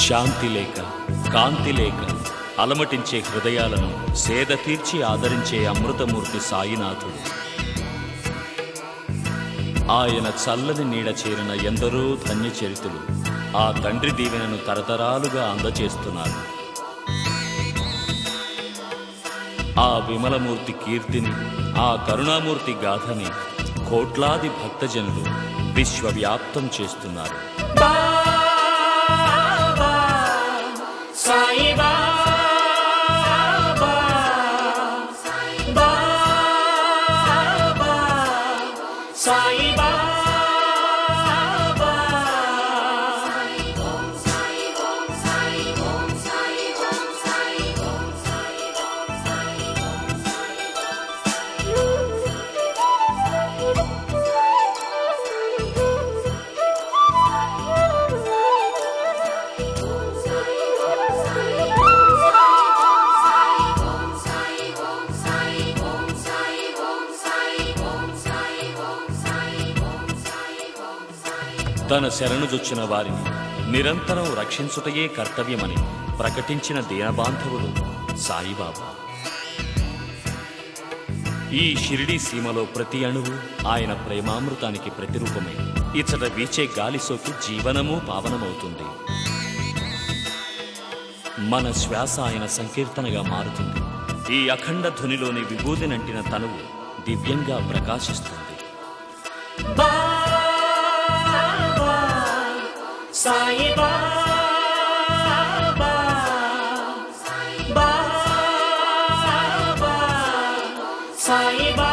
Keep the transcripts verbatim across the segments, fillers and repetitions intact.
శాంతి లేక కాంతి లేక అలమటించే హృదయాలను సేద తీర్చి ఆదరించే అమృతమూర్తి సాయినాథుడు. ఆయన చల్లని నీడ చేరిన ఎందరో ధన్యచరితులు ఆ తండ్రి దీవెనను తరతరాలుగా అందచేస్తున్నారు. ఆ విమలమూర్తి కీర్తిని, ఆ కరుణామూర్తి గాథని కోట్లాది భక్తజనులు విశ్వవ్యాప్తం చేస్తున్నారు. తన శరణుజొచ్చిన వారిని నిరంతరం రక్షించుటయే కర్తవ్యమని ప్రకటించిన దీనబాంధవుడు సాయిబాబా. ఈ షిరిడీ సీమలో ప్రతి అణువు ఆయన ప్రేమామృతానికి ప్రతిరూపమే. ఇచ్చట వీచే గాలి సోకి జీవనము పావనమవుతుంది. మన శ్వాస ఆయన సంకీర్తనగా మారుతుంది. ఈ అఖండ ధ్వనిలోని విభూది నంటిన తనువు దివ్యంగా ప్రకాశిస్తుంది. సాయి బాబా, బాబా, సాయి బాబా.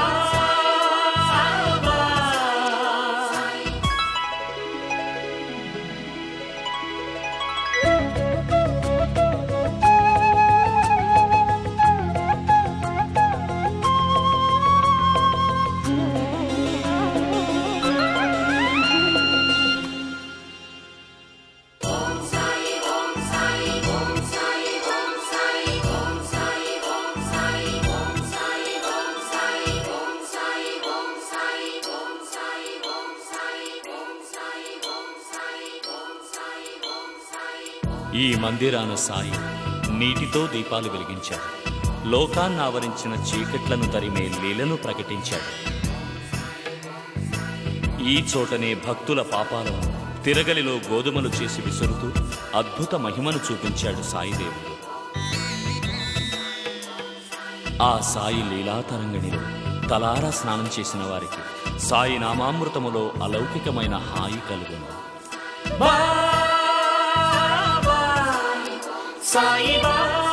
ఈ మందిరాన సాయి నీటితో దీపాలు వెలిగించాడు. లోకాన్ని ఆవరించిన చీకట్లను తరిమే లీలను ప్రకటించాడు. ఈ చోటనే భక్తుల పాపాలను తిరగలిలో గోధుమలు చేసి విసురుతూ అద్భుత మహిమను చూపించాడు సాయిదేవుడు. ఆ సాయి లీలాతరంగిణిలో తలారా స్నానం చేసిన వారికి సాయి నామామృతములో అలౌకికమైన హాయి కలుగును. సాయి బాబా.